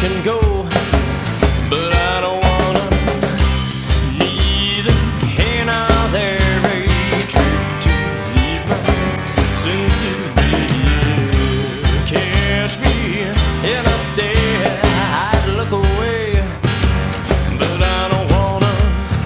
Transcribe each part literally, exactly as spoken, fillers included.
can go, but I don't wanna. Neither can I. There ain't trick to leave my senses. Catch me in a stare, I'd look away, but I don't wanna.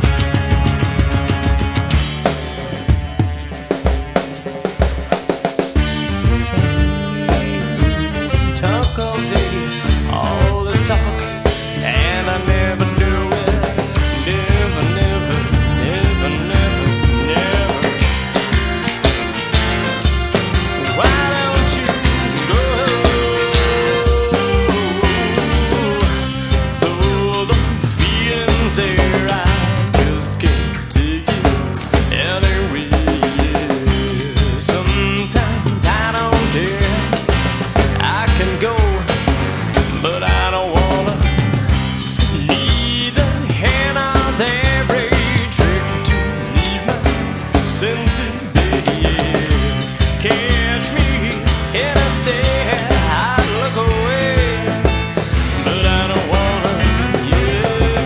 Talk all day, all this talk, and I never do it. Never, never, never, never, never. Why don't you go? Though the feelings there, I just can't take it anyway. Sometimes I don't care. I can go, but I don't wanna. Neither can I. There ain't trick to leave my senses, baby. Catch me in a stare, I'd look away, but I don't wanna. Yeah.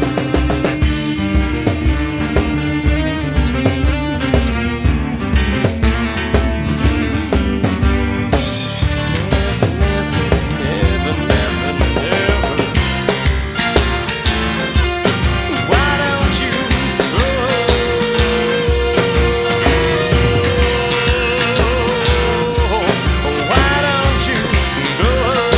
Never, never, never. Why don't you go? Why don't you go?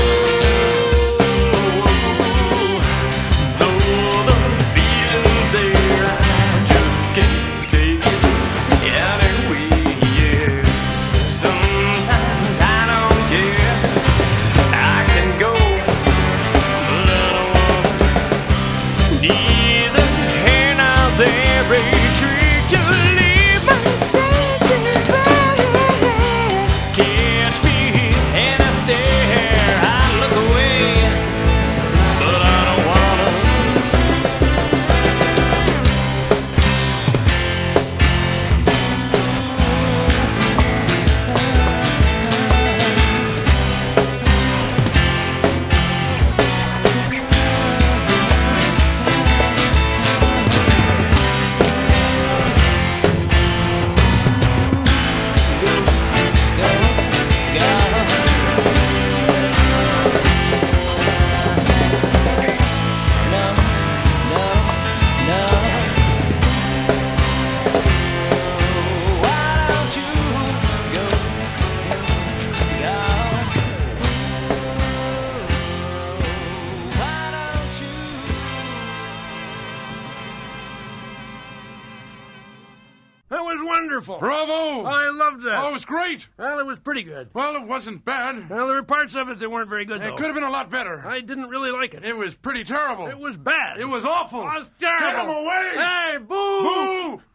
Though the feelings there, I just can't take it anyway. Yeah. Sometimes I don't care. I can go, but I don't wanna. Neither can I. There ain't trick to leave my senses. Catch me in a stare, I look away, but I don't wanna. That was wonderful. Bravo! I loved that. Oh, it was great. Well, it was pretty good. Well, it wasn't bad. Well, there were parts of it that weren't very good, though. It could have been a lot better. I didn't really like it. It was pretty terrible. It was bad. It was awful. It was terrible. Get him away! Hey, boo! Boo!